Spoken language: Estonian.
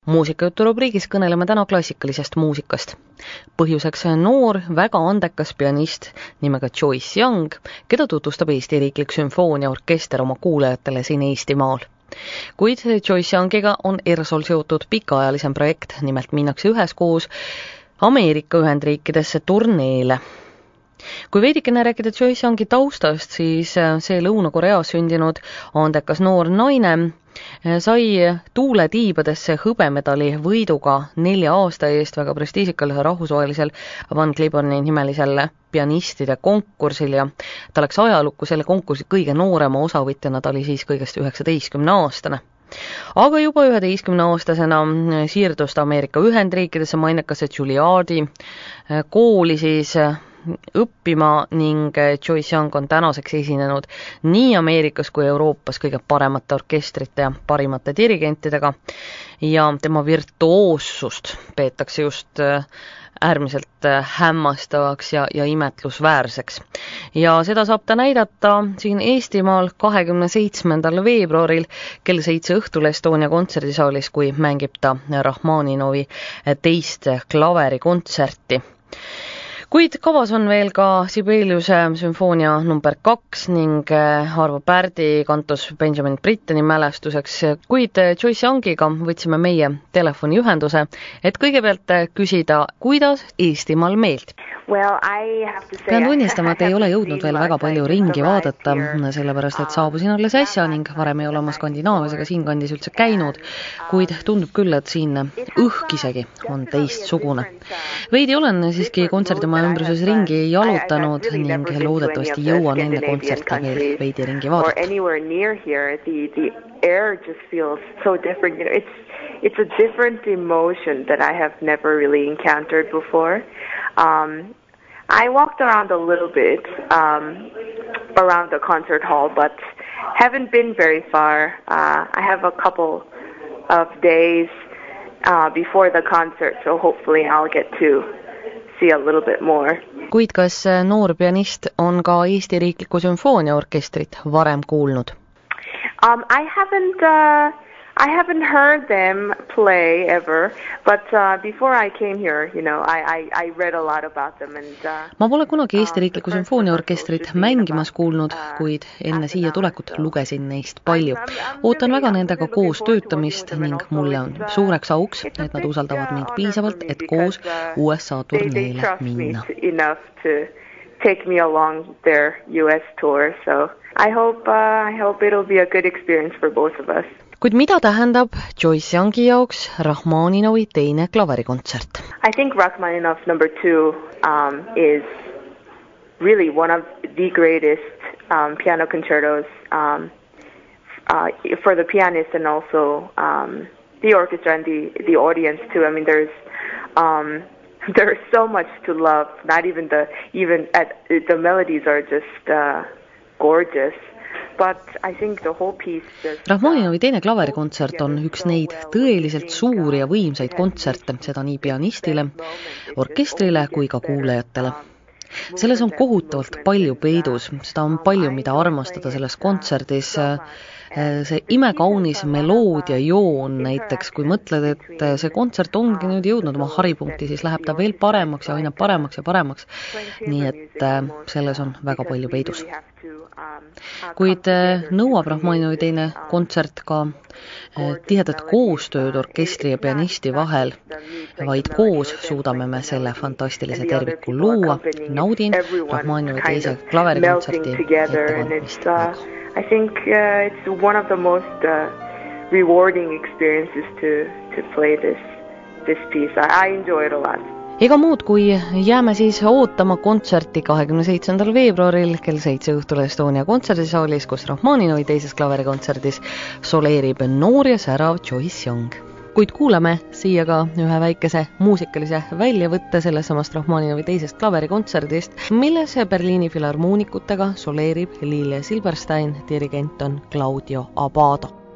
Muusikajutu rubriigis kõneleme täna klassikalisest muusikast. Põhjuseks noor, väga andekas pianist nimega Joyce Young, keda tutvustab Eesti Riiklik Sümfooniaorkester oma kuulajatele siin Eestimaal. Kuid Joyce Youngiga on ERSOL seotud pikaajalisem projekt, nimelt minnakse üheskoos Ameerika Ühendriikidesse turneele. Kui veidikene rääkida Joyce Youngi taustast, siis see Lõuna-Koreas sündinud andekas noor naine sai tuule tiibadesse hõbemedali võiduga 4 aasta eest väga prestiižikal rahvusvahelisel Van Cliburni nimelisel pianistide konkursil ja ta läks ajalukku selle konkursi kõige noorema osavõtjana, ta oli siis kõigest 19-aastane. Aga juba 11-aastasena siirdus ta Ameerika Ühendriikidesse mainekasse Juilliardi kooli siis õppima ning Joyce Young on tänaseks esinenud nii Ameerikas kui Euroopas kõige paremate orkestrite ja parimate dirigentidega ja tema virtuoossust peetakse just äärmiselt hämmastavaks ja imetlusväärseks. Ja seda saab ta näidata siin Eestimaal 27. veebruaril kell 7 õhtul Estonia kontserdisaalis, kui mängib ta Rahmaninovi teist klaverikontserti. Kuid kavas on veel ka Sibeliuse sümfoonia number 2 ning Arvo Pärdi kantus Benjamin Britteni mälestuseks, kuid Joyce Youngiga võtsime meie telefoniühenduse, et kõigepealt küsida, kuidas Eestimaal meeldib. Pean tunnistama, et ei ole jõudnud veel väga palju ringi vaadata, sellepärast et saabusin alles äsja ning varem ei ole oma Skandinaavias ega siinkandis üldse käinud, kuid tundub küll, et siin õhk isegi on teistsugune. Veidi olen siiski kontserdimaja ümbruses ringi jalutanud ning loodetavasti jõuan enne kontserti veel veidi ringi vaadata. It's a different emotion that I have never really encountered before. I walked around a little bit around the concert hall, but haven't been very far. I have a couple of days before the concert, so hopefully I'll get to see a little bit more. Kuid kas noor pianist on ka Eesti Riikliku Sümfooniaorkestrit varem kuulnud? I haven't heard them play ever, but before I came here, I read a lot about them. Ma pole kunagi Eesti Riikliku Sümfooniaorkestrit mängimas kuulnud, kuid enne siia tulekut lugesin neist palju. Ootan väga nendega koos töötamist ning mulle on suureks auks, et nad usaldavad mind piisavalt, et koos USA turneele minna. Take me along their US tour, so I hope it'll be a good experience for both of us. Kuid mida tähendab Joyce Youngi jaoks Rahmaninovi teine klaverikontsert? I think Rachmaninov number 2 is really one of the greatest piano concertos for the pianist and also the orchestra and the audience too. I mean, there's so much to love. Not even the melodies are just gorgeous. Rahmaninovi teine klaverikontsert on üks neid tõeliselt suuri ja võimsaid kontserte, seda nii pianistile, orkestrile kui ka kuulajatele. Selles on kohutavalt palju peidus, seda on palju, mida armastada selles kontserdis. See imekaunis meloodia joon näiteks, kui mõtled, et see kontsert ongi nüüd jõudnud oma haripunkti, siis läheb ta veel paremaks ja aina paremaks ja paremaks. Nii et selles on väga palju peidus. Kuid nõuab Rahmaninovi teine kontsert ka tihedat koostööd orkestri ja pianisti vahel, vaid koos suudame me selle fantastilise terviku luua. Naudin Rahmaninovi teise klaverikontserti ettekandmist väga. I think it's one of the most rewarding experiences to play this piece. I enjoy it a lot. Ega muud, kui jääme siis ootama kontserti 27. veebruaril kell 7 õhtul Estonia kontserdisaalis, kus Rahmaninovi teises klaverikontserdis soleerib noor ja särav Joyce Young. Kuid kuulame siia ka ühe väikese muusikalise väljavõtte sellesamast Rahmaninovi teisest klaverikontserdist, milles Berliini filharmoonikutega soleerib Lille Silberstein, dirigent on Claudio Abbado.